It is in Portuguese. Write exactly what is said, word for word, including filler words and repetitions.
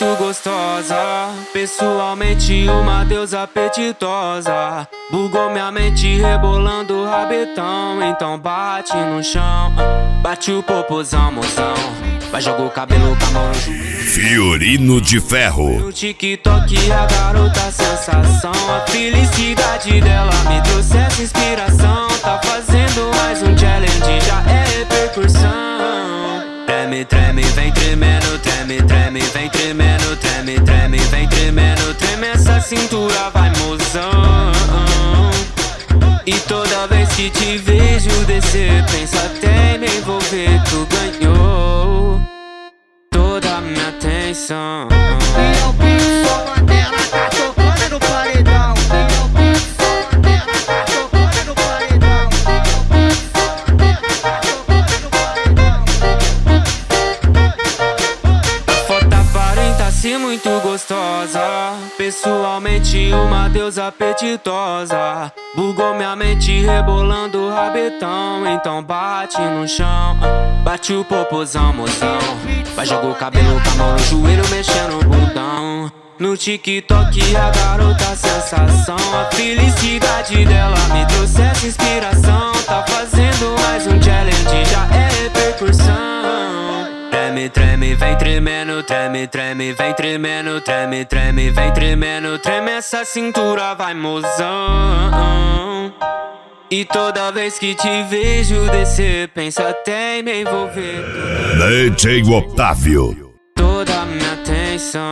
gostosa, pessoalmente uma deusa apetitosa. Bugou minha mente rebolando o rabetão, então bate no chão, bate o popozão, mozão. Vai jogar o cabelo com a mão. Fiorino de Ferro. No TikTok a garota sensação, a felicidade dela me trouxe essa inspiração. Tá fazendo mais um challenge, já é repercussão. Treme, treme, vem tremendo, treme, treme, vem tremendo, treme, treme, vem tremendo, treme essa cintura, vai mozão. E toda vez que te vejo descer, pensa até em me envolver, tu ganhou toda a minha atenção. E eu vi só Mandela, tá tocando no paredão. E eu vi só Mandela, tá tocando no paredão. E eu vi só Mandela, tá tocando no paredão. A foto aparenta ser muito gostosa, pessoalmente uma deusa apetitosa. Bugou minha mente rebolando o rabetão, então bate no chão, bate o popozão, mozão. Vai jogar o cabelo com a mão no joelho, mexendo o bundão. No TikTok a garota sensação, a felicidade dela me trouxe essa inspiração. Tá fazendo mais um challenge, já é repercussão. Treme, treme, vem tremendo, treme, treme, vem tremendo, treme, treme, vem tremendo, treme essa cintura, vai mozão. E toda vez que te vejo descer, pensa até em me envolver. D J Otávio. Toda a minha atenção.